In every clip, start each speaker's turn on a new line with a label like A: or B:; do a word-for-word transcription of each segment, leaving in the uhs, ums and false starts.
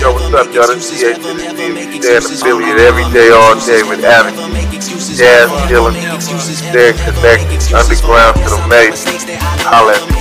A: Yo, what's up, y'all? This is T H N Steve. Stay affiliate every day, all day with Avenue. Jazz, chillin', stay connected, underground to the main. Holla at me.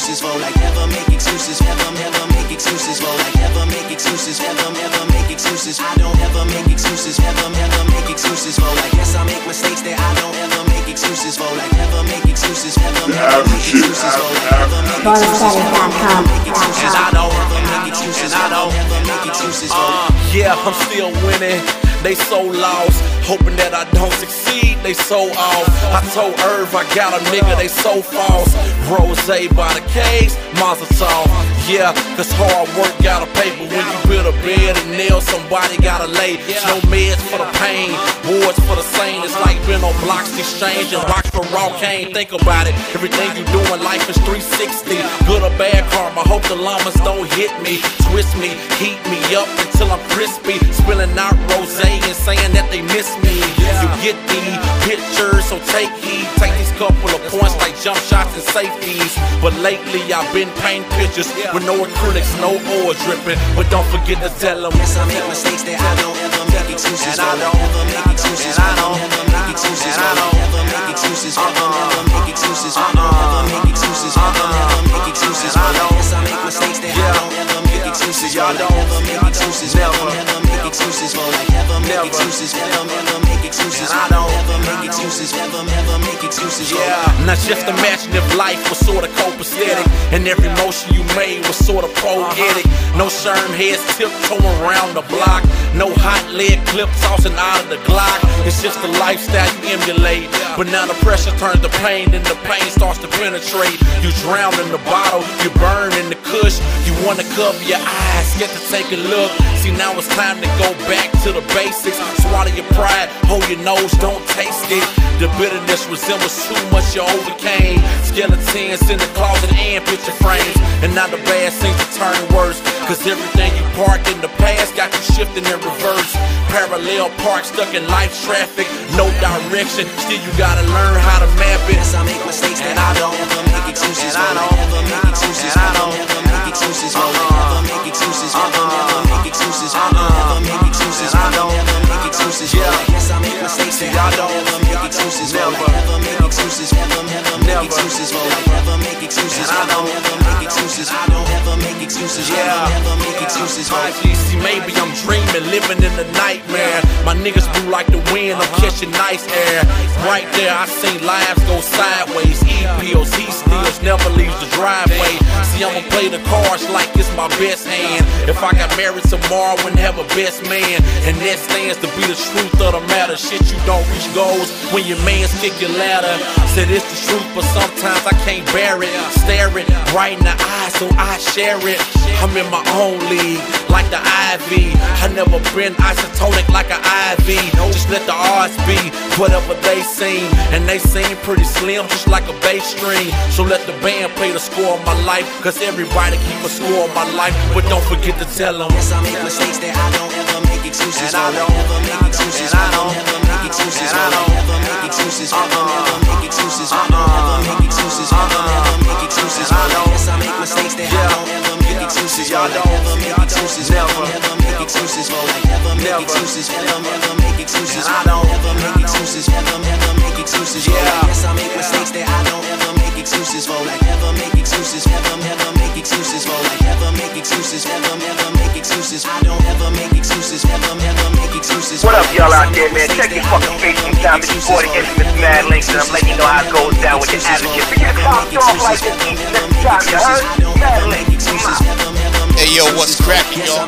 B: I don't ever make excuses, ever, ever make excuses for. Like, yes, I make mistakes that I don't ever make excuses for. Like, never make excuses, ever, ever make excuses for. Like, never make excuses, ever make excuses. And I don't ever make excuses, I don't ever make excuses for.
C: Yeah, I'm still winning. They so lost, hoping that I don't succeed, they so off. I told Irv I got a nigga, they so false. Rose by the case, Mazel Tov. Yeah, cause hard work gotta pay, but when you build a bed and nail, somebody gotta lay. No meds for the pain, wards for the sane. It's like being on blocks exchange and rocks for raw cane. Think about it, everything you do in life is three sixty. Good or bad karma, hope the llamas don't hit me, twist me, heat me up until I'm crispy. Spilling out rose and saying that they miss me. You get the pictures, so take heed. Take these couple of points like jump shots and safeties. But lately I've been painting pictures with no acrylics, no oil dripping. But don't forget to tell them,
B: yes, I make mistakes that I don't ever make excuses. And I don't ever make excuses. And I don't ever make excuses. And I don't ever make excuses. Ever, never make excuses. I don't ever make excuses. Ever, never make excuses. Yes, I make mistakes that I don't ever make excuses. Y'all don't ever make excuses. Never, never make excuses. Like, never make excuses. Never, never make excuses. I don't ever make excuses. Never, never make excuses.
C: Yeah, now just imagine if life was sort of copacetic and every motion you made was sort of poetic. No sherm heads tiptoeing around the block. No hot lead clip tossing out of the Glock. It's just the lifestyle you emulate. But now the pressure turns to pain, then the pain starts to penetrate. You drown in the bottle, you burn in the kush. You wanna cover your eyes, get to take a look. See, now it's time to go back to the basics. Swallow your pride, hold your nose, don't taste it. The bitterness resembles too much you overcame. Skeletons in the closet and picture frames. And now the bad seems to turn worse, cause everything you parked in the past got you shifting in reverse. Parallel park stuck in life's traffic, no direction, still you gotta learn how to map it.
B: Yes, I make mistakes and I don't ever make excuses. And I don't ever make excuses. I don't ever make excuses. I don't ever make excuses. I don't ever make excuses. I don't ever make excuses. I don't ever make excuses. Yes, I make mistakes and I don't ever make excuses. Never make excuses. Never, never make excuses. Never make excuses. I don't ever make excuses. I don't ever make excuses. Yeah, never make excuses.
C: See, maybe I'm dreaming, living in the nightmare. My niggas blew like the wind, I'm catching nice air. Right there, I seen lives go sideways. E-pills, he steals, never leaves the driveway. See, I'ma play the cards like it's my best hand. If I got married tomorrow, I wouldn't have a best man. And that stands to be the truth of the matter. Shit, you don't reach goals when your mans kick your ladder. Said it's the truth, but sometimes I can't bear it. Stare it right in the eye, so I share it. I'm in my own league, like the I V. I never been isotonic like an I V. Just let the odds be whatever they seem, and they seem pretty slim, just like a bass string. So let the band play the score of my life, cause everybody keep a score of my life. But don't forget to tell them,
B: yes, I make mistakes that I don't ever make excuses. And I don't ever make excuses. I don't ever make excuses. I don't ever make excuses. I don't ever make excuses. I don't ever make excuses. I don't ever make excuses. Yes, I make mistakes that I don't ever make excuses. Y'all don't ever make excuses. Never, never make excuses. Like, never make excuses. Never, never make excuses. I don't ever make excuses. Never, never make excuses. Yeah, yes, I make mistakes that I don't ever make excuses for. Like, never make excuses. Never, never make excuses for. Like, never make excuses. Never, never make excuses. I don't ever make excuses. Never, never make excuses.
D: What up, y'all out there, man? Check your fucking face sometime. It's your boy, the infamous Mad Links, and I'm letting you know how it goes down with your advocate. But you popped off like this each and every time, you heard? Mad Links, come on.
E: Hey yo, what's cracking, y'all?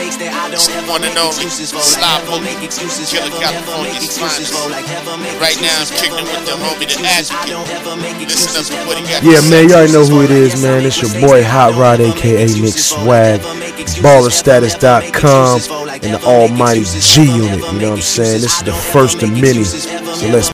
E: It's the one and only Sly Bully, Killer California's finest. Right now, I'm kicking with the homie, the Advocate. Listen up to what he got.
F: Yeah, man, you already know who it is, man. It's your boy Hot Rod, aka Nick Swag, baller status dot com, and the almighty G Unit. You know what I'm saying? This is the first of many. So let's